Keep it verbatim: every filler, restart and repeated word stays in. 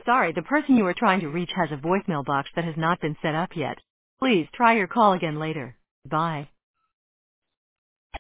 sorry, the person you are trying to reach has a voicemail box that has not been set up yet. Please try your call again later. Bye.